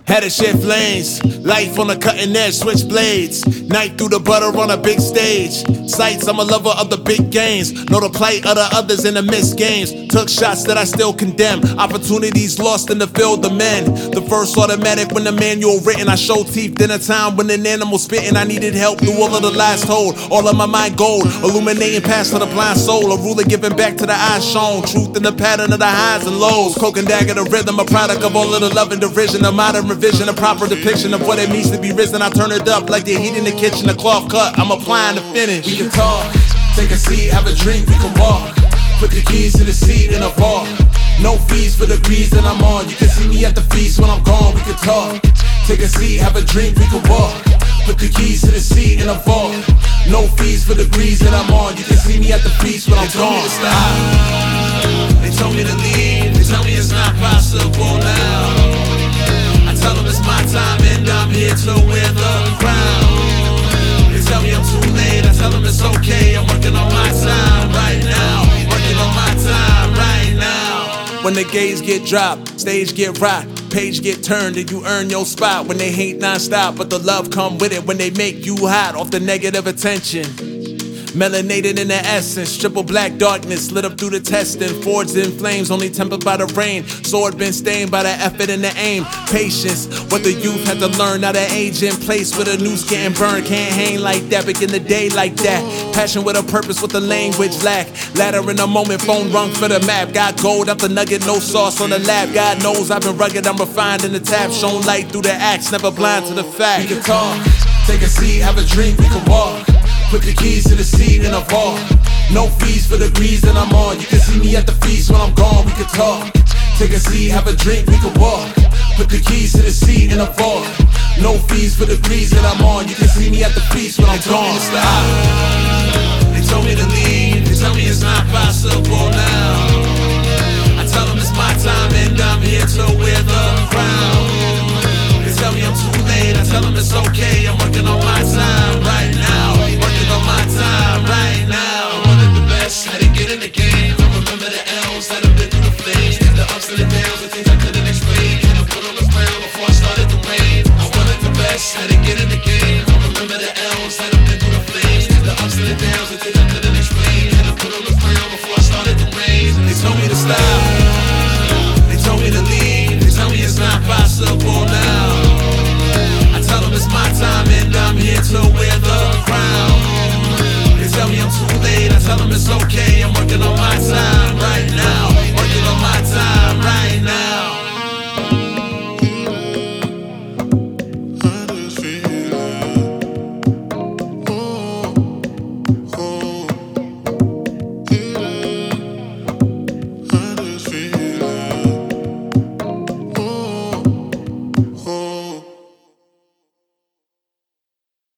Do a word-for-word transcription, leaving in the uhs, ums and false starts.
Had to shift lanes, life on the cutting edge, switch blades. Night through the butter on a big stage. Sights, I'm a lover of the big games. Know the plight of the others in the missed games. Took shots that I still condemn. Opportunities lost in the field of men. The first automatic when the manual written. I showed teeth in a time when an animal spitting. I needed help through all of the lies told. All of my mind gold, illuminating past for the blind soul. A ruler giving back to the eyes shown. Truth in the pattern of the highs and lows. Cloak and dagger, the rhythm, a product of all of the love and derision. A modern revision, a proper depiction of what it means to be risen. I turn it up like the heat in the kitchen, the cloth cut. I'm applying the finish. We can talk, take a seat, have a drink, we can walk. Put the keys to the seat in a vault. No fees for the breeze that I'm on. You can see me at the feast when I'm gone. We can talk, take a seat, have a drink, we can walk. Put the keys to the seat in a vault. No fees for the breeze that I'm on. You can see me at the feast when I'm gone. They told me to leave. They tell me it's not possible now. I tell them it's my time and I'm here to wear the crown. They tell me I'm too late. I tell them it's okay. I'm working on my time right now. Working on my time right now. When the gaze get dropped, stage get rocked, page get turned and you earn your spot. When they hate non-stop, but the love come with it. When they make you hot off the negative attention. Melanated in the essence, triple black darkness lit up through the testing. Forged in flames, only tempered by the rain. Sword been stained by the effort and the aim. Patience, what the youth had to learn. Now the age in place with a noose getting burned. Can't hang like that, begin the day like that. Passion with a purpose, with the language lack. Ladder in a moment, phone rung for the map. Got gold out the nugget, no sauce on the lap. God knows I've been rugged, I'm refined in the tap. Shown light through the axe, never blind to the fact. We can talk, take a seat, have a drink, we can walk. Put the keys to the seat in a vault. No fees for the breeze that I'm on. You can see me at the feast when I'm gone. We can talk, take a seat, have a drink, we can walk. Put the keys to the seat in a vault. No fees for the breeze that I'm on. You can see me at the feast when I'm gone. They told me to leave. They tell me it's not possible now. I tell them it's my time and I'm here to wear the crown. They tell me I'm too late. I tell them it's okay. I'm working on my time right now. Working on my time right now. I'm one of the best, had to get in the game. I remember the L's, that I've been through the flames. The ups and the downs, the things I couldn't explain. Had to put on the crown before I started the rain. I'm one of the best, had to get in the game. I remember the L's, that I've been through the flames. The ups and the downs, the things I couldn't explain. Had to put on the crown before I started the rain. They told me to stop, they told me to leave. They tell me it's not possible now. I tell them it's my time and I'm here to wear the crown. They tell me I'm too late, I tell them it's okay. I'm working on my time right now.